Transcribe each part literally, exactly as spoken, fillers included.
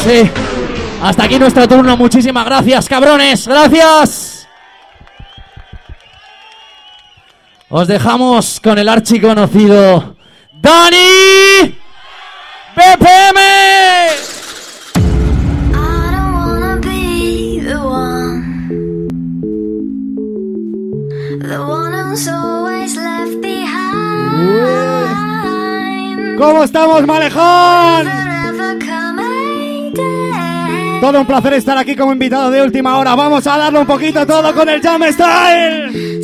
Sí. Hasta aquí nuestro turno. Muchísimas gracias, cabrones. Gracias. Os dejamos con el archiconocido Dani B P M. ¿Cómo estamos, Malejón? Todo un placer estar aquí como invitado de última hora. Vamos a darle un poquito todo con el Jam Style.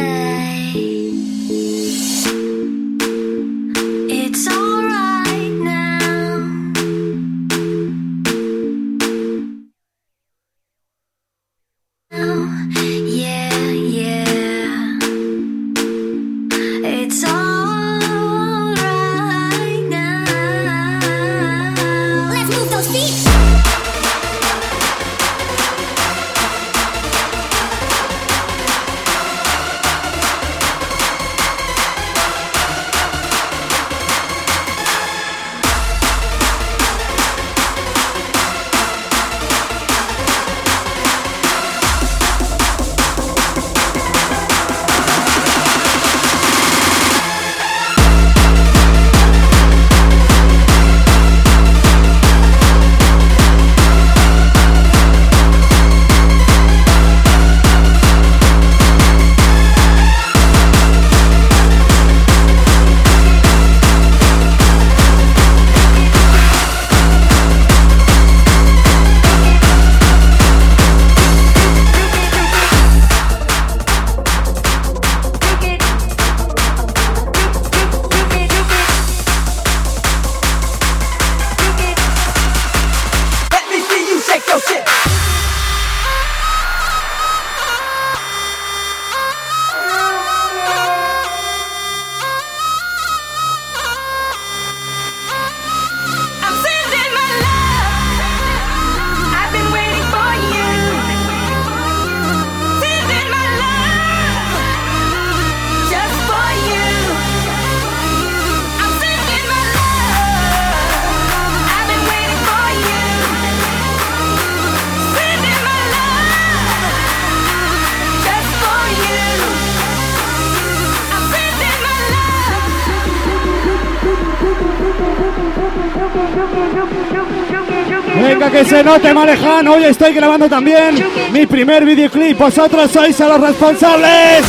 Venga, que se note, Maleján. Hoy estoy grabando también mi primer videoclip. Vosotros sois a los responsables.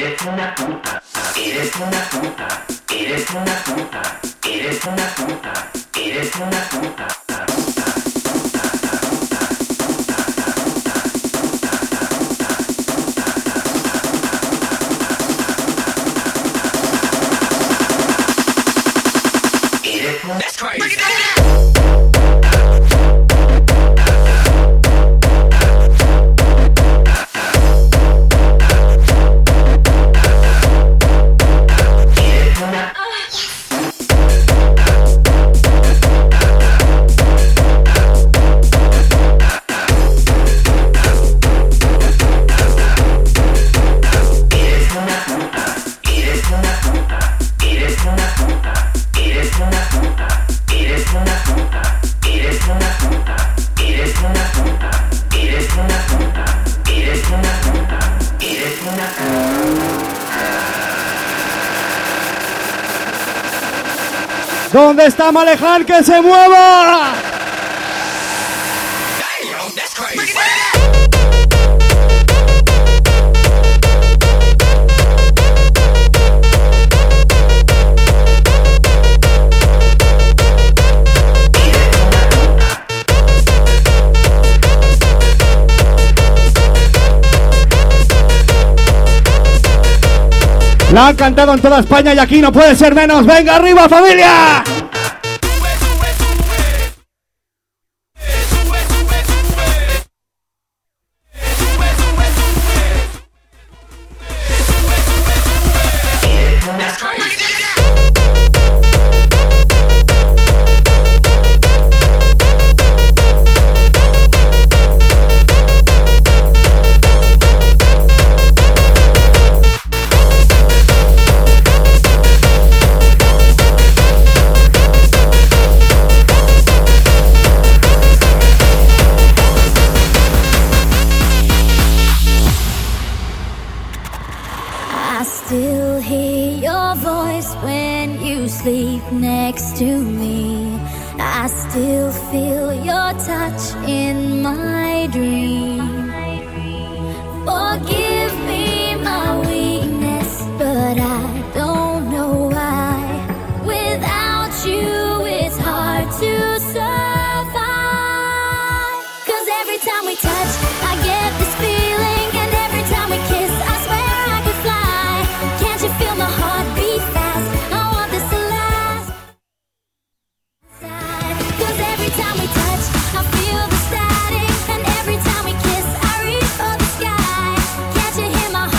Eres una puta, eres una puta, eres una puta, eres una puta, eres una puta, puta, puta, puta, puta, eres una... That's crazy. ¿Dónde está Maleján? ¡Que se mueva! La han cantado en toda España y aquí no puede ser menos. ¡Venga arriba, familia! Every time we kiss, I reach for the sky. Can't you hear my heart?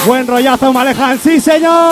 Buen rollazo, Malejan, sí señor.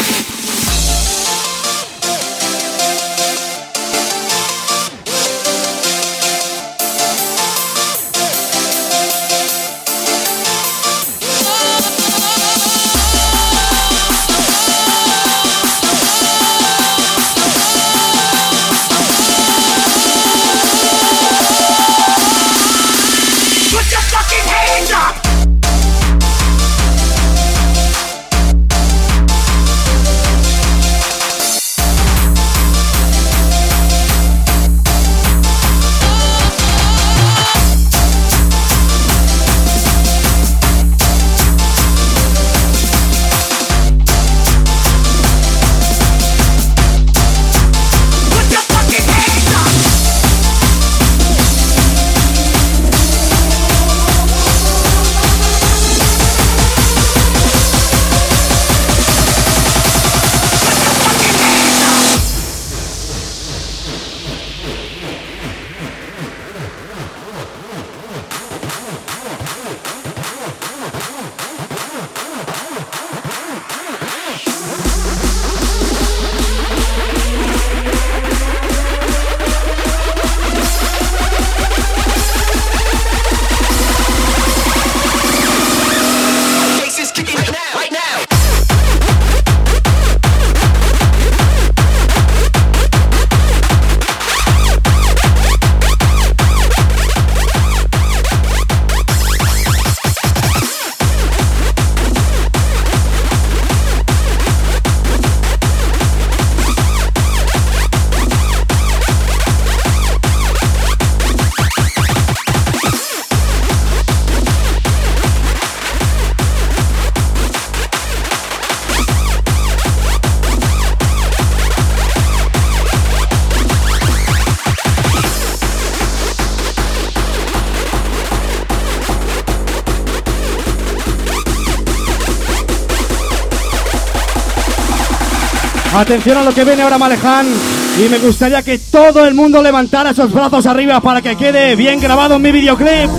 Atención a lo que viene ahora, Malejan. Y me gustaría que todo el mundo levantara esos brazos arriba para que quede bien grabado en mi videoclip.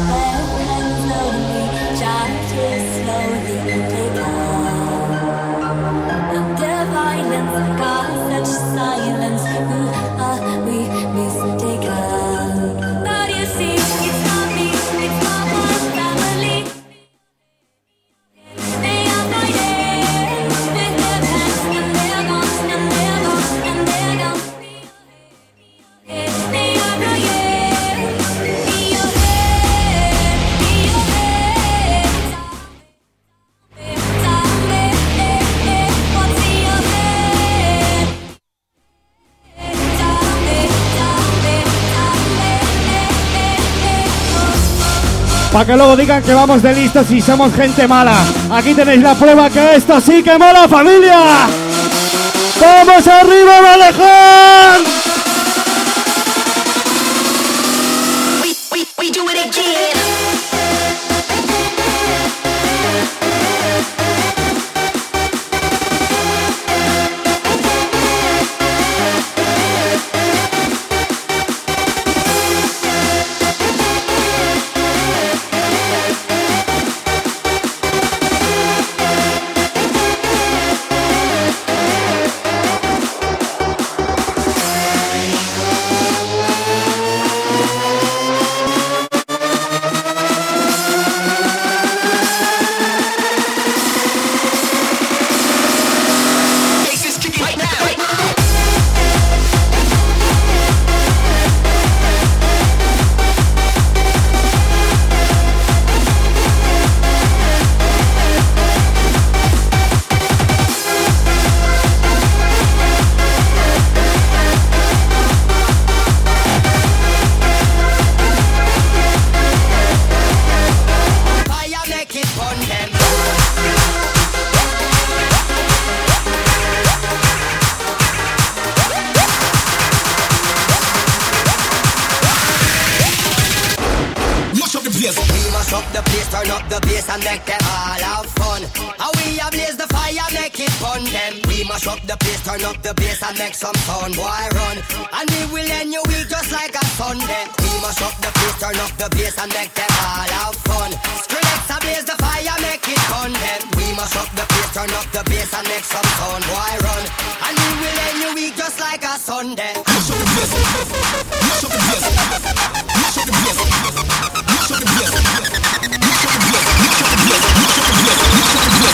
Para que luego digan que vamos de listos y somos gente mala. Aquí tenéis la prueba que esto sí que mola, familia. ¡Vamos arriba, Malejan! We, we, we do it again. Up the place, turn up the bass and make them all have fun. How we a blaze the fire, make it fun them. We mash up the place, turn up the bass and make some sound, boy run. And we will end your week just like a Sunday. We mash up the place, turn up the bass and make them all have fun. Skrillex a blaze the fire. fire, make it fun. Then we mash up the place, turn up the bass and make some sound. Boy, run, and we will end your week just like a Sunday. Mash up the place, mash up the place, mash up the place, mash up the place, mash up the place, mash up the place, mash up the place, mash up the place.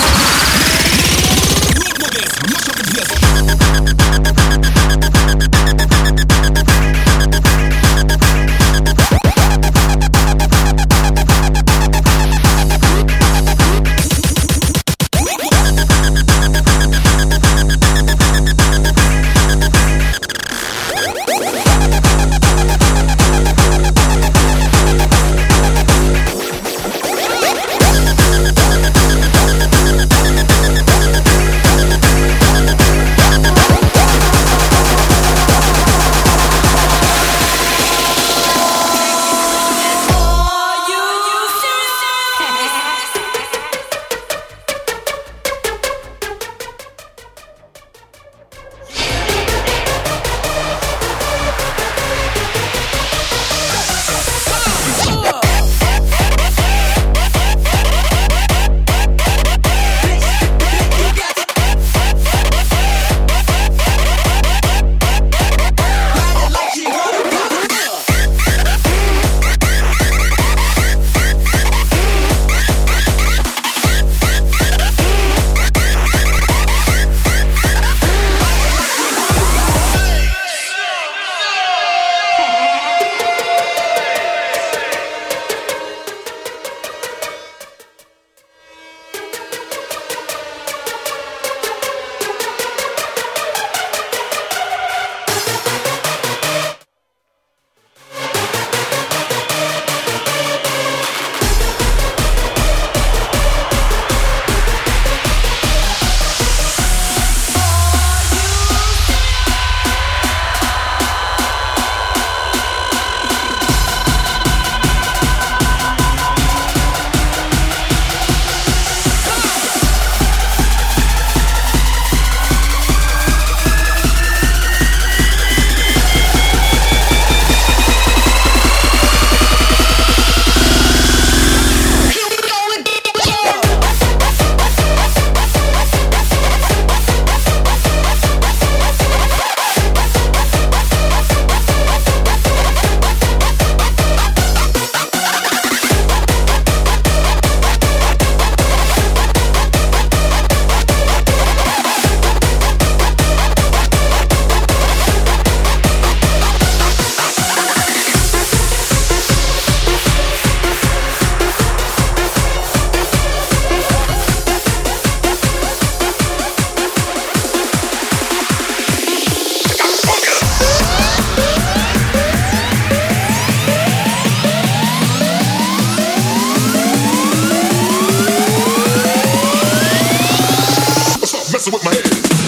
With my head.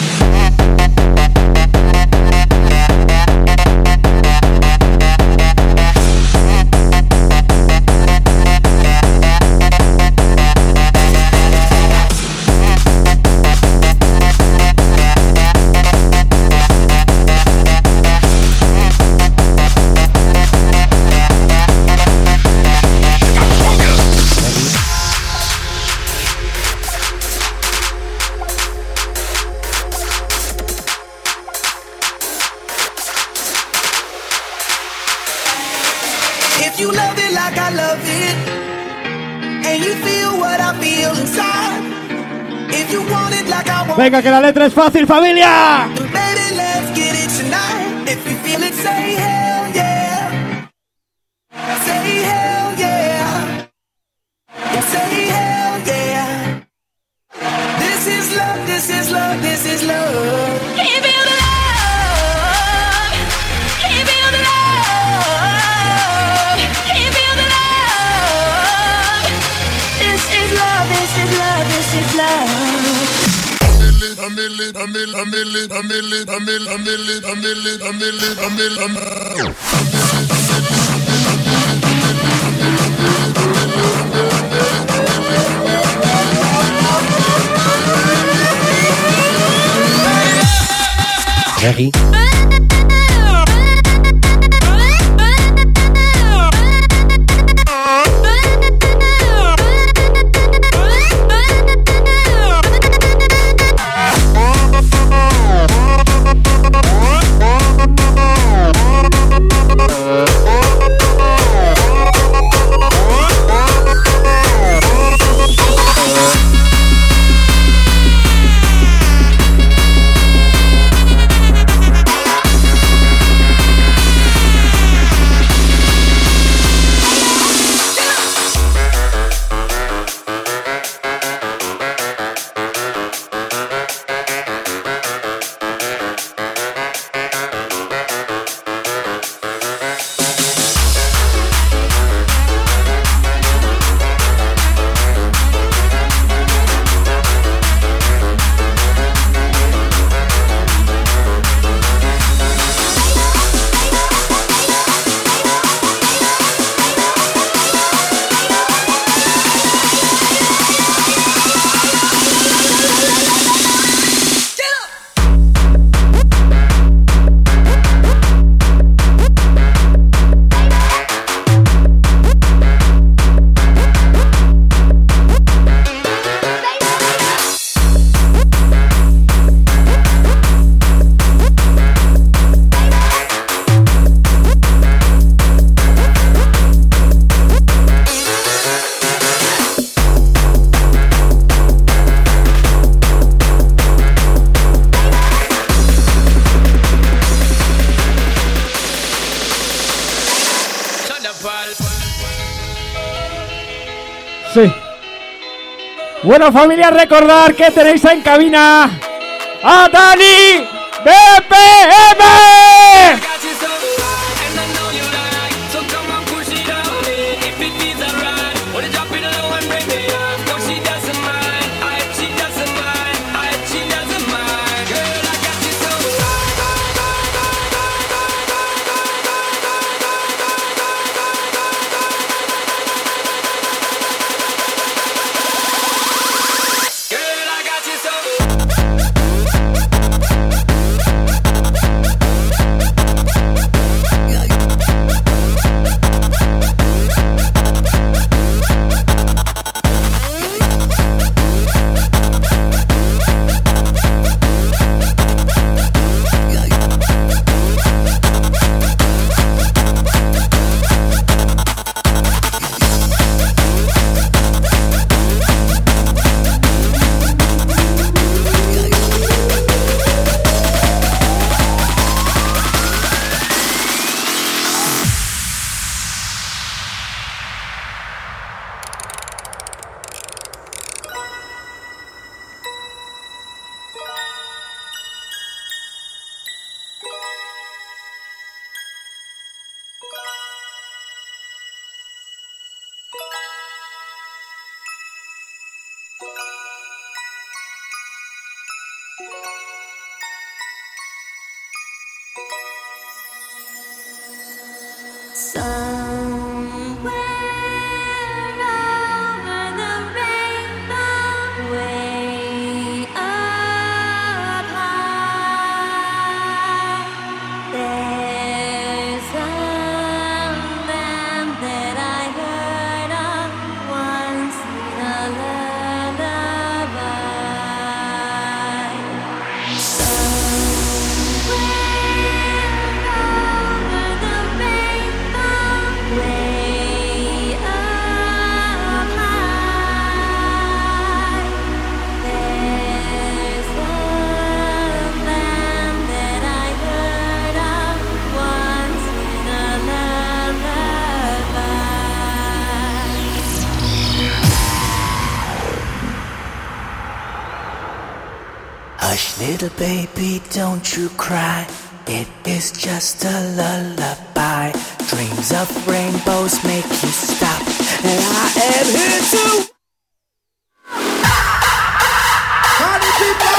Venga, que la letra es fácil, familia. Reggie. Sí. Bueno, familia, recordar que tenéis en cabina a Dani B P M. Hush, little baby, don't you cry. It is just a lullaby. Dreams of rainbows make you stop. And I am here to party people.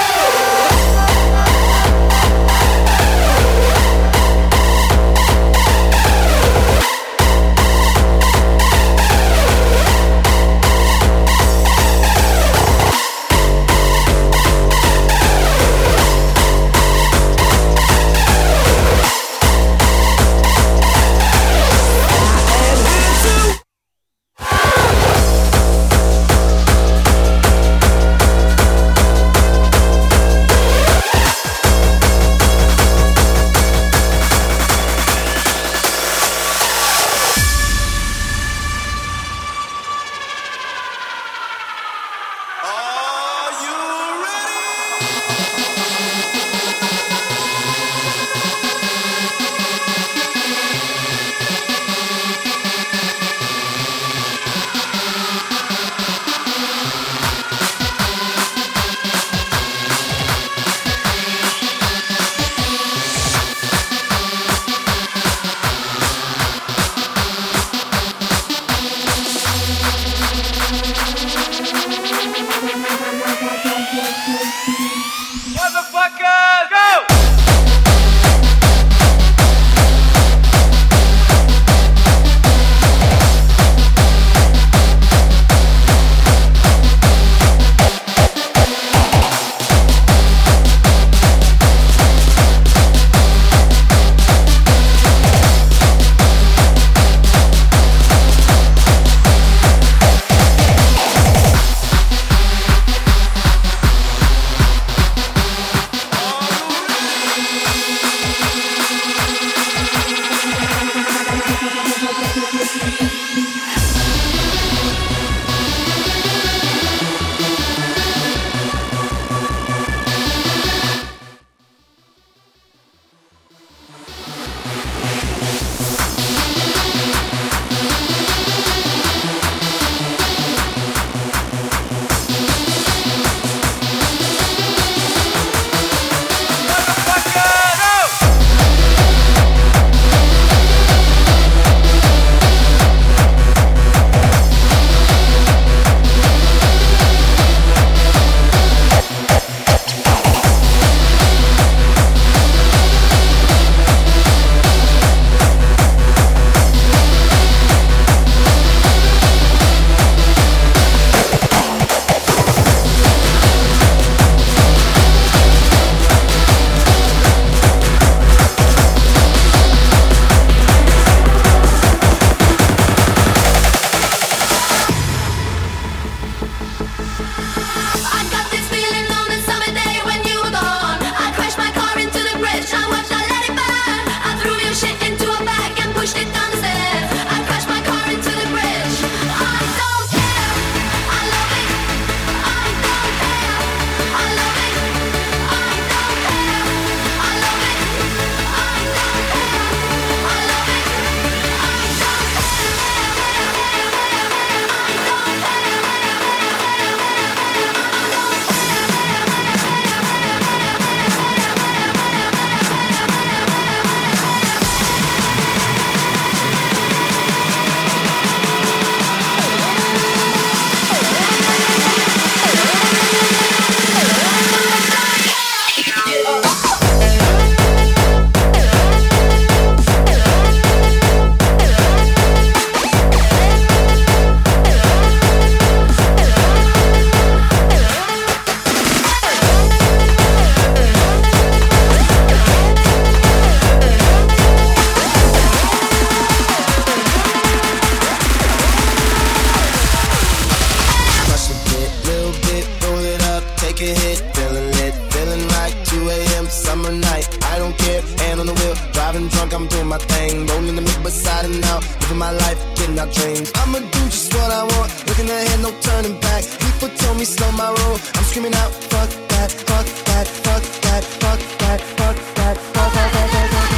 my life in a dream. I'ma do just what I want, looking ahead, no turning back. People told me slow my roll, I'm screaming out, fuck that, fuck that, fuck that, fuck that, fuck that, fuck that, fuck that, fuck that.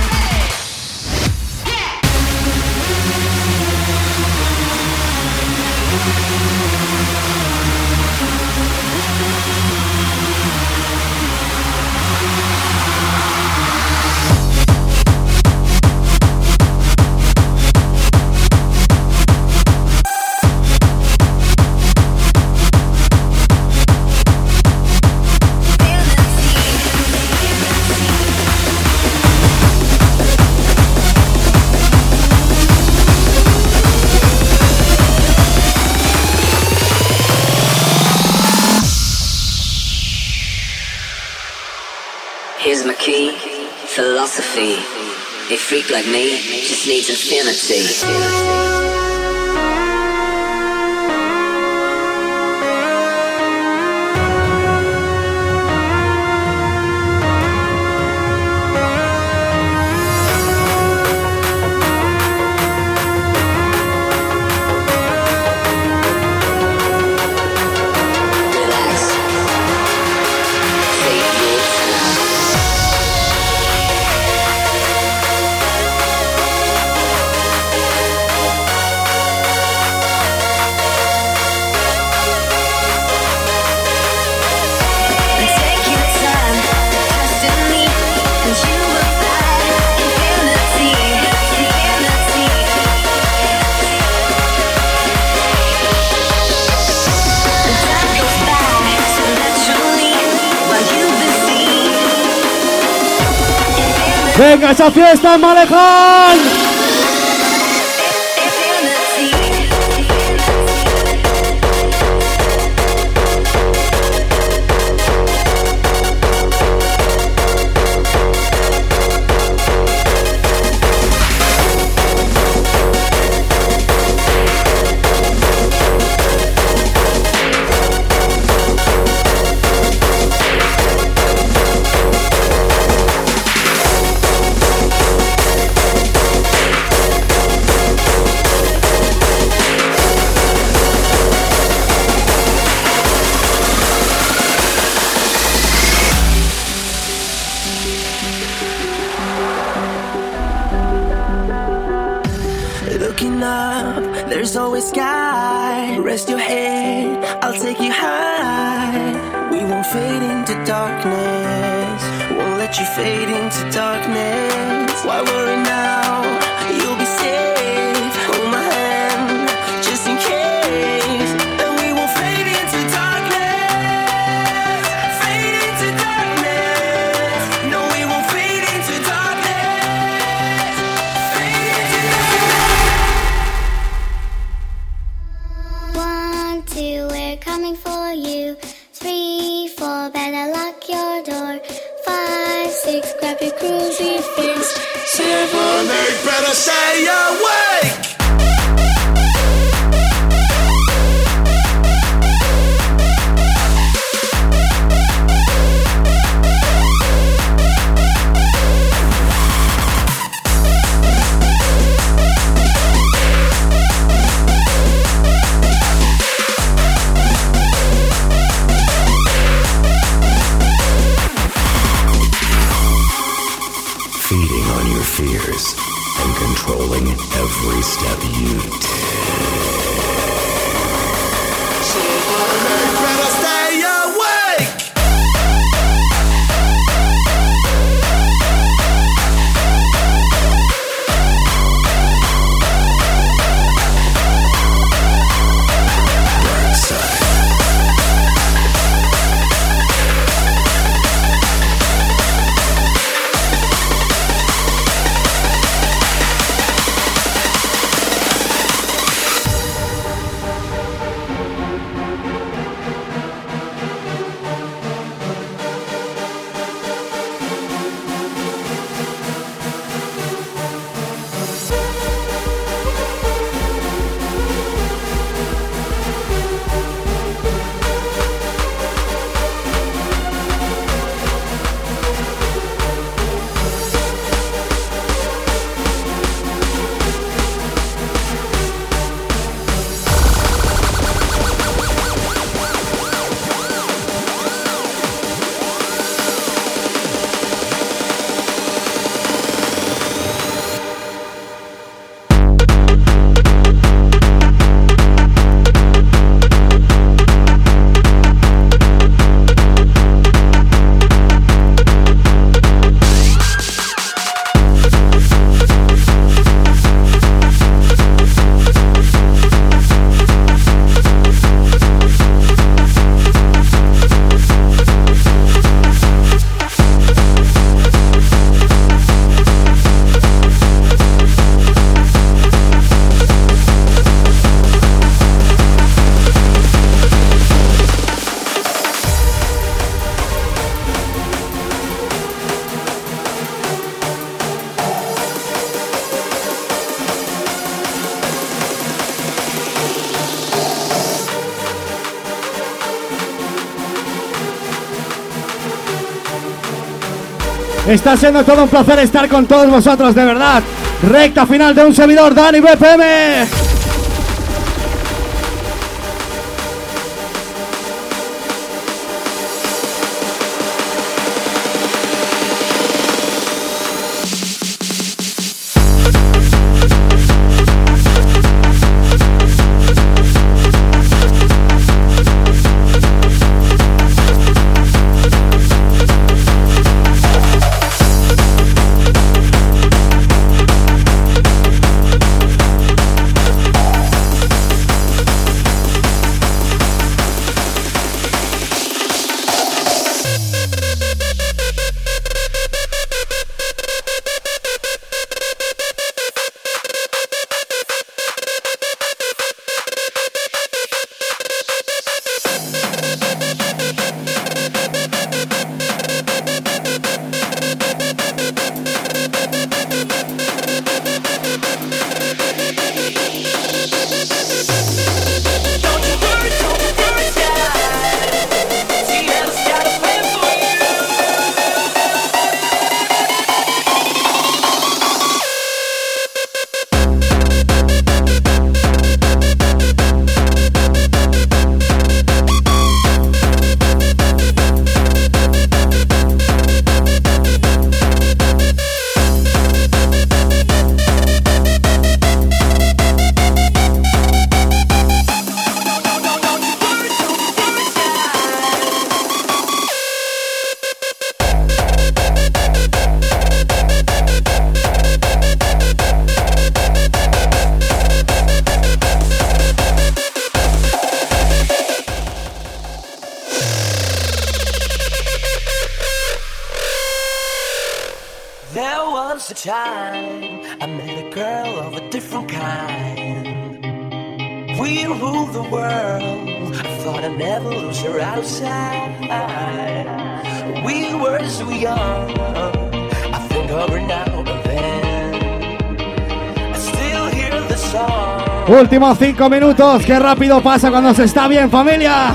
Here's my key, philosophy. A freak like me just needs infinity. ¡Venga, esa fiesta en Maleján! Looking up, there's always sky. Rest your head, I'll take you high. We won't fade into darkness, won't let you fade into darkness. Why worry now? You'll be safe. Hold my hand, just in case. And we won't fade into darkness, fade into darkness. No, we won't fade into darkness, fade into darkness. One, two, we're coming for you. Three, four, better lock your door. Five, six, grab your crucifix. Seven, eight, better stay awake. Feeding on your fears and controlling every step you take. Better stay awake. Dark side. Está siendo todo un placer estar con todos vosotros, de verdad. Recta final de un servidor, Dani B P M. Time I met a girl of a different kind. We rule the world. I thought I'd never lose her outside. We were so young. I think of her now and then. I still hear the song. Últimos cinco minutos. Qué rápido pasa cuando se está bien, familia.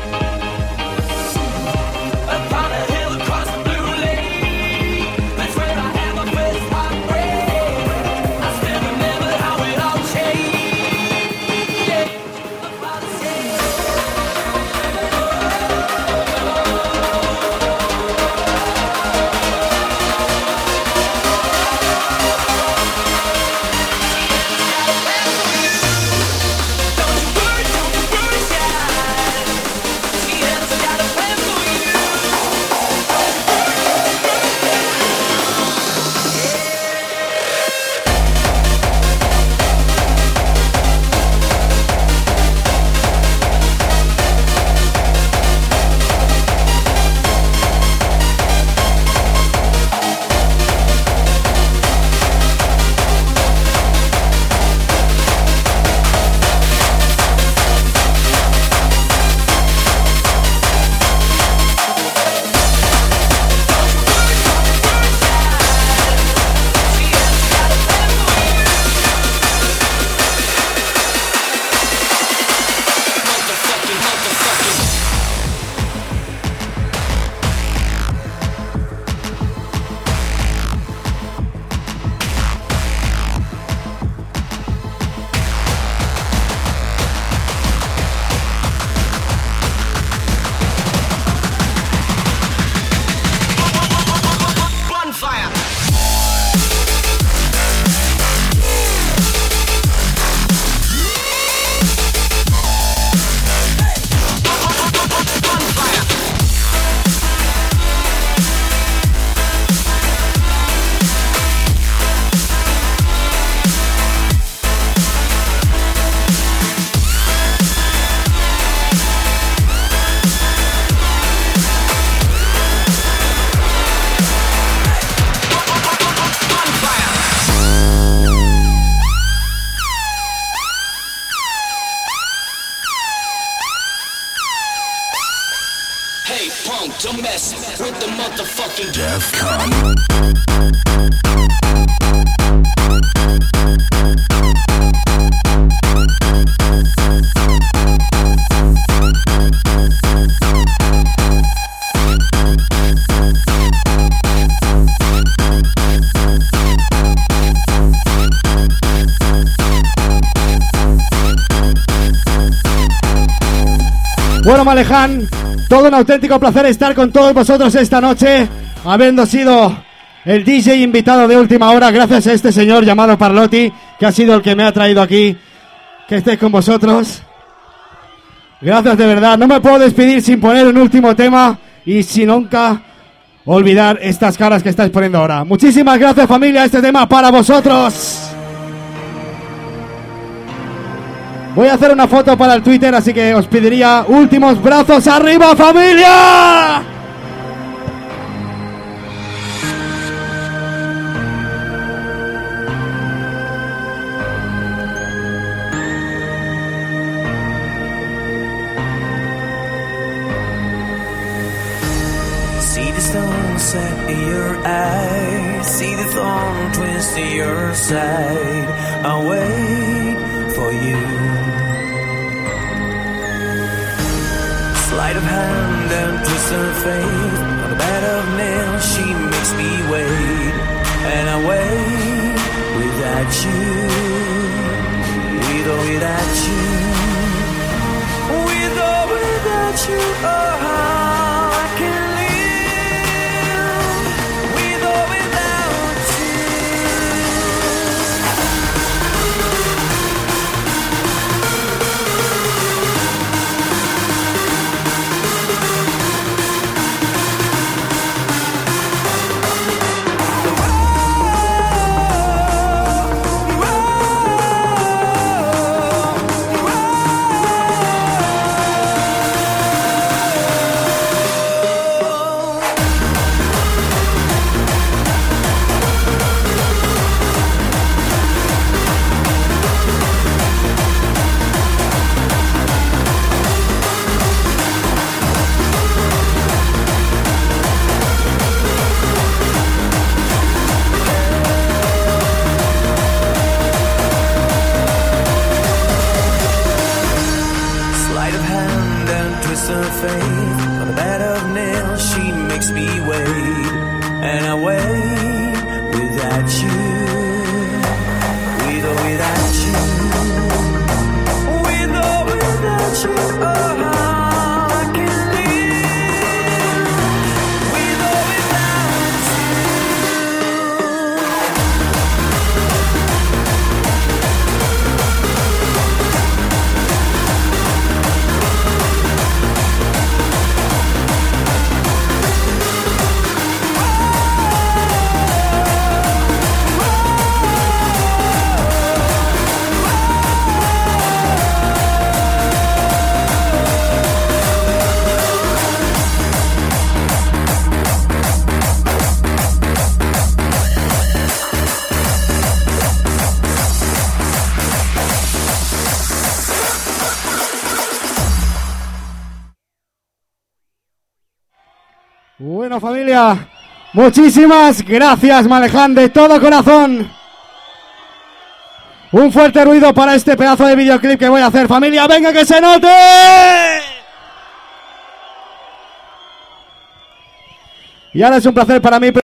Don't mess with the motherfucking DEFCON. Bueno, Maleján, todo un auténtico placer estar con todos vosotros esta noche, habiendo sido el D J invitado de última hora, gracias a este señor llamado Parlotti, que ha sido el que me ha traído aquí, que esté con vosotros. Gracias de verdad, no me puedo despedir sin poner un último tema y sin nunca olvidar estas caras que estáis poniendo ahora. Muchísimas gracias, familia, este tema para vosotros. Voy a hacer una foto para el Twitter, así que os pediría últimos brazos arriba, familia. See the stone set in your eye, see the thorn twist to your side. I'll wait for you. Sleight of hand and twist of fate, on the bed of nails she makes me wait. And I wait without you, with or without you, with or without you, oh how I can live, with or without you. Bueno, familia, muchísimas gracias, Maleján, de todo corazón. Un fuerte ruido para este pedazo de videoclip que voy a hacer, familia. ¡Venga, que se note! Y ahora es un placer para mí